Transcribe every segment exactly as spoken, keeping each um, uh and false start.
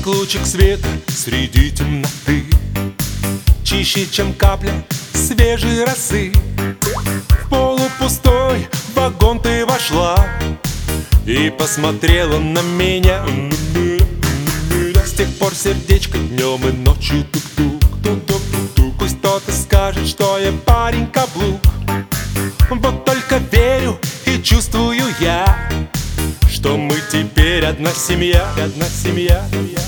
как лучик света среди темноты, чище, чем капля свежей росы. В полупустой вагон ты вошла и посмотрела на меня. С тех пор сердечко днем и ночью тук-тук. Пусть кто-то скажет, что я парень каблук, вот только верю и чувствую я, что мы теперь одна семья, одна семья.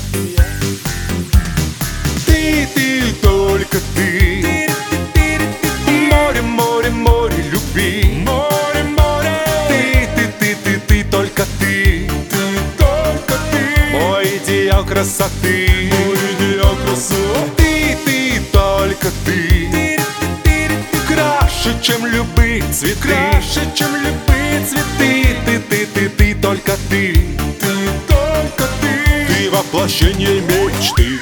Ты, ты, только ты. Море, море, море любви. Море, море. Ты, ты, ты, ты, ты, только ты. Ты, только ты. Мой идеал красоты. Мой идеал красоты. Ты, ты, только ты. Краше, чем любые цветы. Краше, чем любые цветы. Ты, ты, ты, ты, только ты. Ты, только ты. Ты воплощение мечты.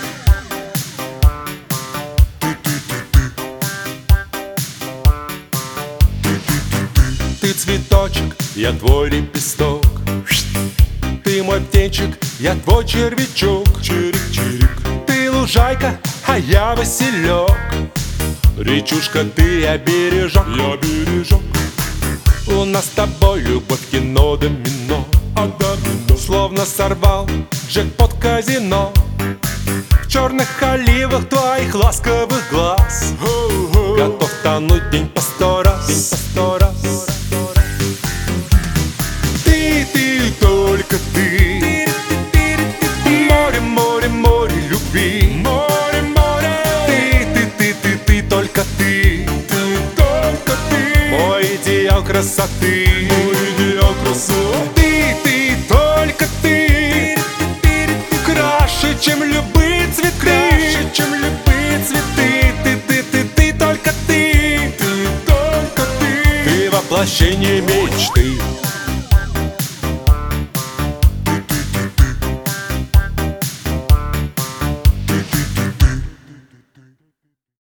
Ты цветочек, я твой лепесток. Ты мой птенчик, я твой червячок. Чирик-чирик. Ты лужайка, а я василек. Речушка, ты обережок. Я бережок. У нас с тобой любовь, кино, домино. А домино. Словно сорвал джекпот казино. В черных оливах твоих ласковых глаз готов тонуть день по сто раз, день по сто раз. Ты, ты, только ты. Море, море, море любви. Море, море. Ты, ты, ты, ты, ты, только ты. Ты, только ты. Мой идеал красоты. Мой идеал красоты. Ты, ты, только ты. Краше, чем любые цветы. Краше, чем любые цветы. Ты, ты, ты, ты, только ты. Ты, только ты. Ты воплощение мечты.